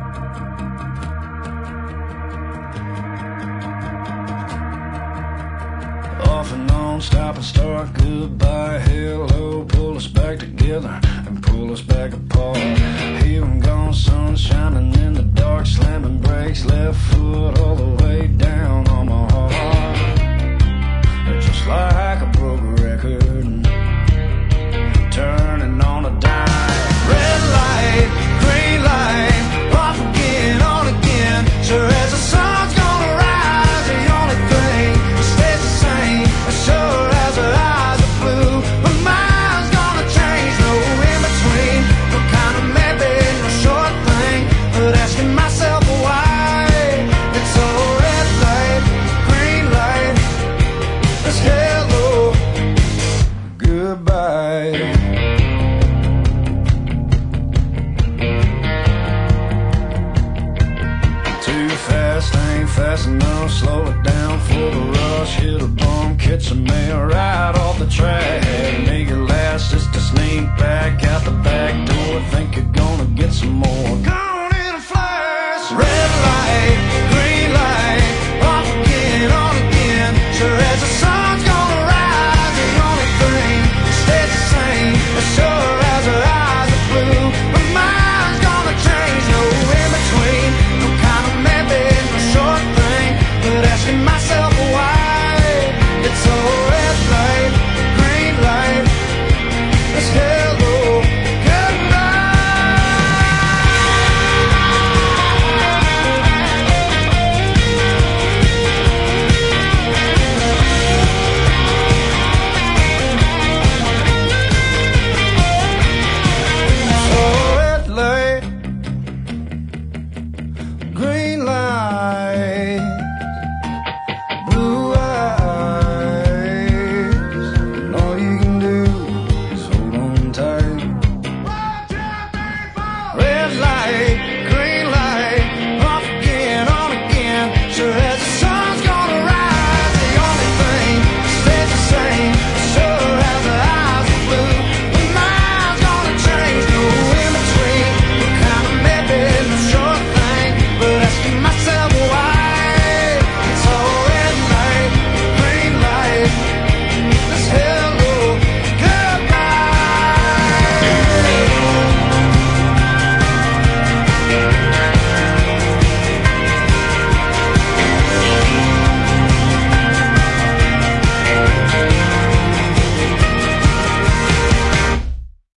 Off and on, stop and start, goodbye, hello. Pull us back together and pull us back apart. Here I'm gone, sun shining in the dark, slamming brakes, left foot all the way down on my heart. Just like a broken record, turning on a dime. Red light, green light, off again, on again. Sure as the sun's gonna rise, the only thing that stays the same. As sure as her eyes are blue, my mind's gonna change. No in between, no kind of maybe, no short thing, but asking myself why. It's a red light, green light, it's hello, goodbye. Too fast, ain't fast enough, slow it down for the rush. Hit a bump, catch a man right off the track. Make it last just to sneak back out the back door. Think you're gonna get some more.